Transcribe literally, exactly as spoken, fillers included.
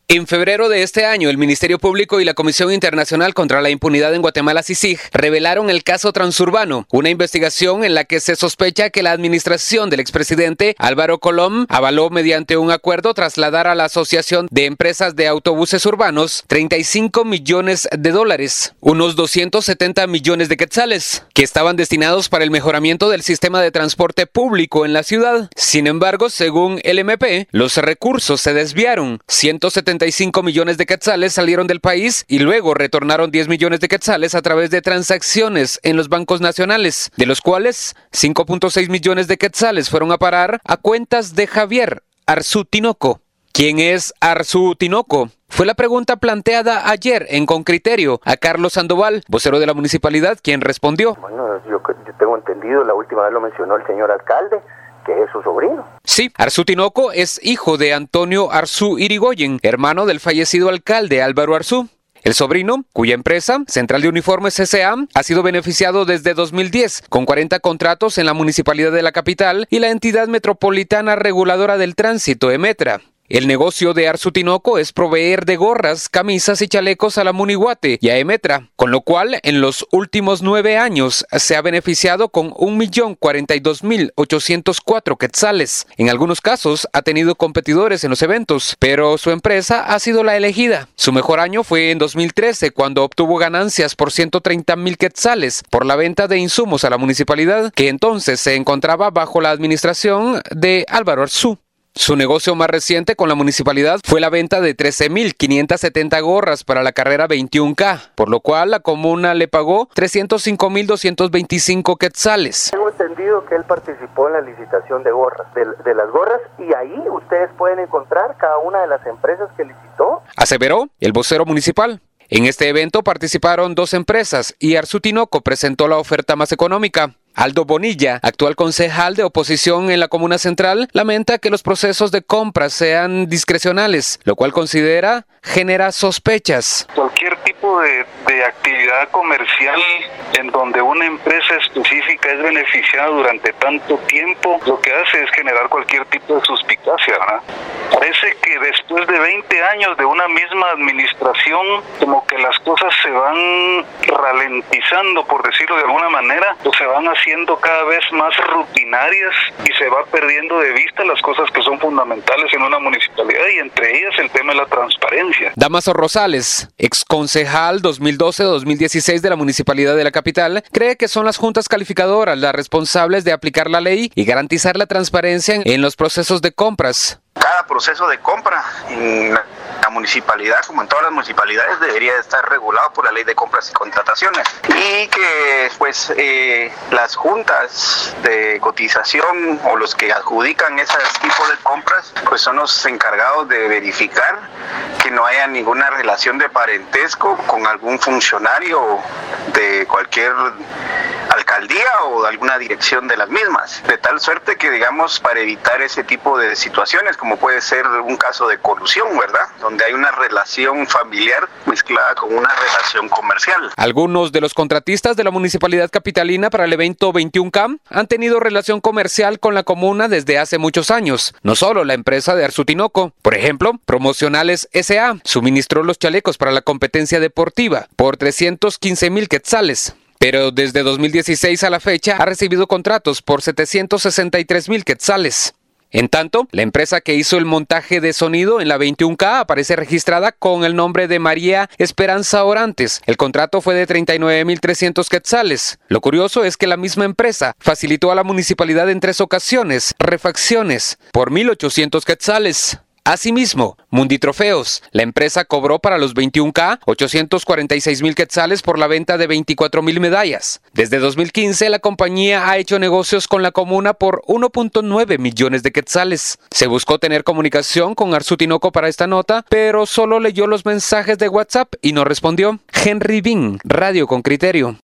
En febrero de este año, el Ministerio Público y la Comisión Internacional contra la Impunidad en Guatemala, C I C I G, revelaron el caso Transurbano, una investigación en la que se sospecha que la administración del expresidente Álvaro Colom avaló mediante un acuerdo trasladar a la Asociación de Empresas de Autobuses Urbanos treinta y cinco millones de dólares, unos doscientos setenta millones de quetzales, que estaban destinados para el mejoramiento del sistema de transporte público en la ciudad. Sin embargo, según el M P, los recursos se desviaron. ciento setenta y cinco millones de quetzales salieron del país y luego retornaron diez millones de quetzales a través de transacciones en los bancos nacionales, de los cuales cinco punto seis millones de quetzales fueron a parar a cuentas de Javier Arzú Tinoco. ¿Quién es Arzú Tinoco? Fue la pregunta planteada ayer en Con Criterio a Carlos Sandoval, vocero de la municipalidad, quien respondió. Bueno, yo, yo tengo entendido, la última vez lo mencionó el señor alcalde, que es su sobrino. Sí, Arzú Tinoco es hijo de Antonio Arzú Irigoyen, hermano del fallecido alcalde Álvaro Arzú. El sobrino, cuya empresa, Central de Uniformes S A, ha sido beneficiado desde dos mil diez, con cuarenta contratos en la municipalidad de la capital y la entidad metropolitana reguladora del tránsito, EMETRA. El negocio de Arzú Tinoco es proveer de gorras, camisas y chalecos a la Munihuate y a EMETRA, con lo cual en los últimos nueve años se ha beneficiado con un millón cuarenta y dos mil ochocientos cuatro quetzales. En algunos casos ha tenido competidores en los eventos, pero su empresa ha sido la elegida. Su mejor año fue en dos mil trece, cuando obtuvo ganancias por ciento treinta mil quetzales por la venta de insumos a la municipalidad, que entonces se encontraba bajo la administración de Álvaro Arzú. Su negocio más reciente con la municipalidad fue la venta de trece mil quinientas setenta gorras para la carrera veintiuno K, por lo cual la comuna le pagó trescientos cinco mil doscientos veinticinco quetzales. Tengo entendido que él participó en la licitación de gorras, de, de las gorras, y ahí ustedes pueden encontrar cada una de las empresas que licitó. Aseveró el vocero municipal. En este evento participaron dos empresas y Arzú Tinoco presentó la oferta más económica. Aldo Bonilla, actual concejal de oposición en la Comuna Central, lamenta que los procesos de compra sean discrecionales, lo cual considera genera sospechas. Cualquier tipo de, de actividad comercial en donde una empresa específica es beneficiada durante tanto tiempo, lo que hace es generar cualquier tipo de suspicacia, ¿verdad? Parece que después de veinte años de una misma administración, como que las cosas se van ralentizando, por decirlo de alguna manera, o se van haciendo siendo cada vez más rutinarias y se va perdiendo de vista las cosas que son fundamentales en una municipalidad, y entre ellas el tema de la transparencia. Damaso Rosales, exconcejal dos mil doce a dos mil dieciséis de la municipalidad de la capital, cree que son las juntas calificadoras las responsables de aplicar la ley y garantizar la transparencia en los procesos de compras. Cada proceso de compra en la municipalidad, como en todas las municipalidades, debería estar regulado por la ley de compras y contrataciones, y que pues eh, las juntas de cotización o los que adjudican ese tipo de compras pues son los encargados de verificar que no haya ninguna relación de parentesco con algún funcionario de cualquier alcaldía o de alguna dirección de las mismas, de tal suerte que, digamos, para evitar ese tipo de situaciones, como puede ser un caso de colusión, ¿verdad?, donde hay una relación familiar mezclada con una relación comercial. Algunos de los contratistas de la municipalidad capitalina para el evento veintiuno K han tenido relación comercial con la comuna desde hace muchos años, no solo la empresa de Arzú Tinoco. Por ejemplo, Promocionales S A suministró los chalecos para la competencia deportiva por trescientos quince mil quetzales. Pero desde dos mil dieciséis a la fecha ha recibido contratos por setecientos sesenta y tres mil quetzales. En tanto, la empresa que hizo el montaje de sonido en la veintiuno K aparece registrada con el nombre de María Esperanza Orantes. El contrato fue de treinta y nueve mil trescientos quetzales. Lo curioso es que la misma empresa facilitó a la municipalidad en tres ocasiones refacciones por mil ochocientos quetzales. Asimismo, Munditrofeos, la empresa cobró para los veintiuno K ochocientos cuarenta y seis mil quetzales por la venta de veinticuatro mil medallas. Desde dos mil quince, la compañía ha hecho negocios con la comuna por uno punto nueve millones de quetzales. Se buscó tener comunicación con Arzú Tinoco para esta nota, pero solo leyó los mensajes de WhatsApp y no respondió. Henry Bin, Radio Con Criterio.